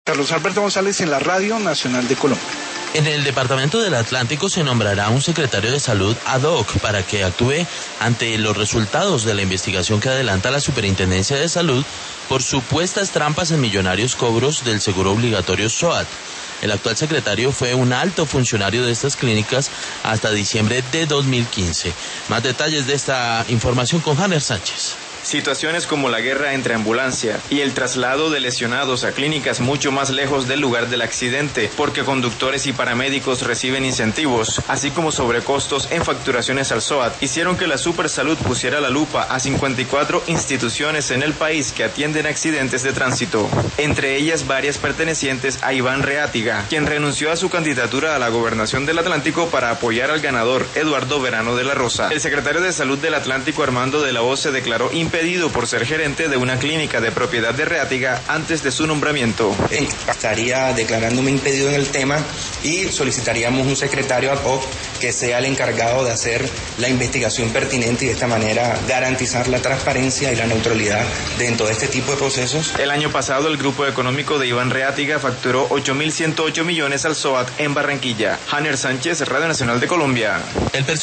Carlos Alberto González en la Radio Nacional de Colombia. En el Departamento del Atlántico se nombrará un secretario de Salud ad hoc para que actúe ante los resultados de la investigación que adelanta la Superintendencia de Salud por supuestas trampas en millonarios cobros del seguro obligatorio SOAT. El actual secretario fue un alto funcionario de estas clínicas hasta diciembre de 2015. Más detalles de esta información con Hanner Sánchez. Situaciones como la guerra entre ambulancia y el traslado de lesionados a clínicas mucho más lejos del lugar del accidente, porque conductores y paramédicos reciben incentivos, así como sobrecostos en facturaciones al SOAT, hicieron que la Supersalud pusiera la lupa a 54 instituciones en el país que atienden accidentes de tránsito, entre ellas varias pertenecientes a Iván Reátiga, quien renunció a su candidatura a la gobernación del Atlántico para apoyar al ganador Eduardo Verano de la Rosa. El secretario de Salud del Atlántico, Armando de la Hoz, se declaró impedido por ser gerente de una clínica de propiedad de Reátiga antes de su nombramiento. Estaría declarándome impedido en el tema y solicitaríamos un secretario ad hoc que sea el encargado de hacer la investigación pertinente y de esta manera garantizar la transparencia y la neutralidad dentro de este tipo de procesos. El año pasado el grupo económico de Iván Reátiga facturó 8.108 millones al SOAT en Barranquilla. Hanner Sánchez, Radio Nacional de Colombia.